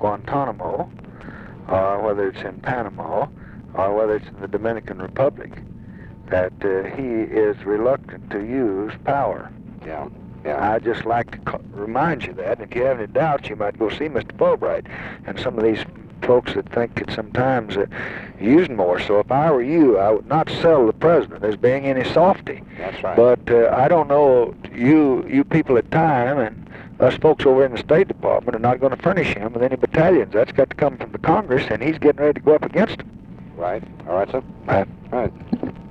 Guantanamo, or whether it's in Panama, or whether it's in the Dominican Republic, that he is reluctant to use power. Yeah. I'd just like to remind you that. If you have any doubts, you might go see Mr. Fulbright and some of these folks that think that sometimes using more. So if I were you, I would not sell the president as being any softy. That's right. But I don't know, you people at Time and us folks over in the State Department are not going to furnish him with any battalions. That's got to come from the Congress, and he's getting ready to go up against them. Right. All right, sir. Right. All right.